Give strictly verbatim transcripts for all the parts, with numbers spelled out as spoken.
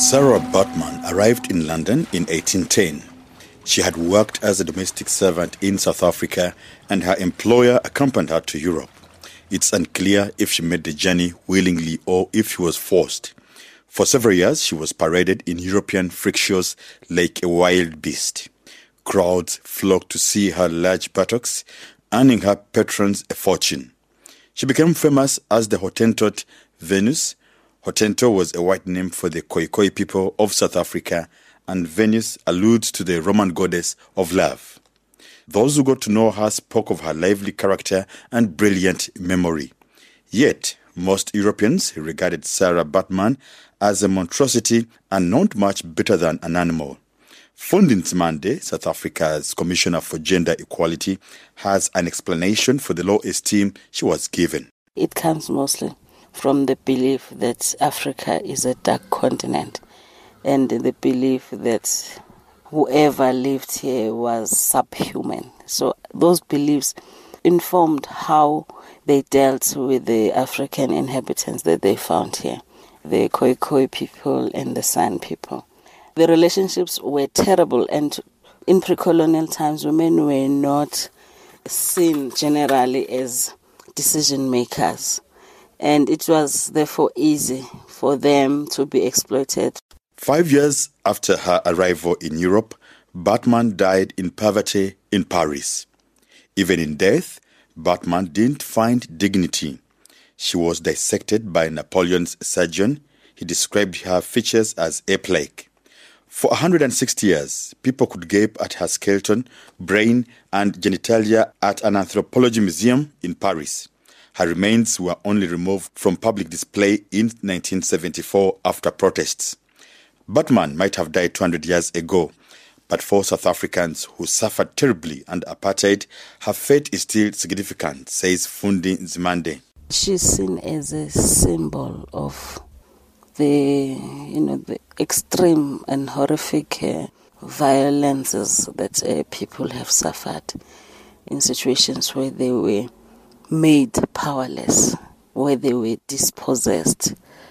Sarah Baartman arrived in London in eighteen ten. She had worked as a domestic servant in South Africa and her employer accompanied her to Europe. It's unclear if she made the journey willingly or if she was forced. For several years, she was paraded in European freak shows like a wild beast. Crowds flocked to see her large buttocks, earning her patrons a fortune. She became famous as the Hottentot Venus. Hottentot was a white name for the Khoikhoi people of South Africa, and Venus alludes to the Roman goddess of love. Those who got to know her spoke of her lively character and brilliant memory. Yet, most Europeans regarded Sarah Baartman as a monstrosity and not much better than an animal. Fundi Nzimande, South Africa's Commissioner for Gender Equality, has an explanation for the low esteem she was given. It comes mostly from the belief that Africa is a dark continent and the belief that whoever lived here was subhuman. So those beliefs informed how they dealt with the African inhabitants that they found here, the Khoikhoi people and the San people. The relationships were terrible, and in pre-colonial times, women were not seen generally as decision makers, and it was therefore easy for them to be exploited. Five years after her arrival in Europe, Baartman died in poverty in Paris. Even in death, Baartman didn't find dignity. She was dissected by Napoleon's surgeon. He described her features as ape-like. For one hundred sixty years, people could gape at her skeleton, brain, and genitalia at an anthropology museum in Paris. Her remains were only removed from public display in nineteen seventy-four after protests. Baartman might have died two hundred years ago, but for South Africans who suffered terribly under apartheid, her fate is still significant, says Fundi Nzimande. She's seen as a symbol of the, you know, the extreme and horrific uh, violences that uh, people have suffered in situations where they were made powerless, where they were dispossessed.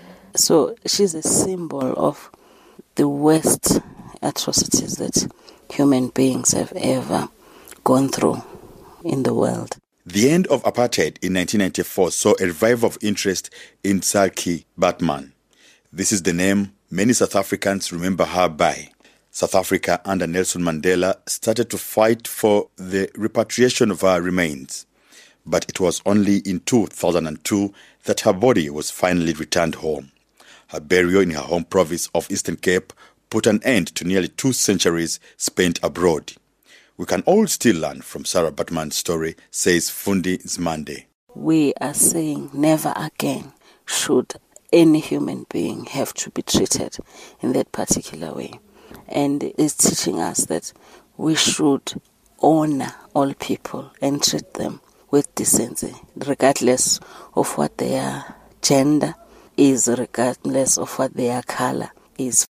So she's a symbol of the worst atrocities that human beings have ever gone through in the world. The end of apartheid in nineteen ninety-four saw a revival of interest in Sarki Baartman. This is the name many South Africans remember her by. South Africa under Nelson Mandela started to fight for the repatriation of her remains. But it was only in two thousand two that her body was finally returned home. Her burial in her home province of Eastern Cape put an end to nearly two centuries spent abroad. We can all still learn from Sarah Baartman's story, says Fundi Nzimande. We are saying never again should any human being have to be treated in that particular way. And it's teaching us that we should honor all people and treat them with decency, regardless of what their gender is, regardless of what their color is.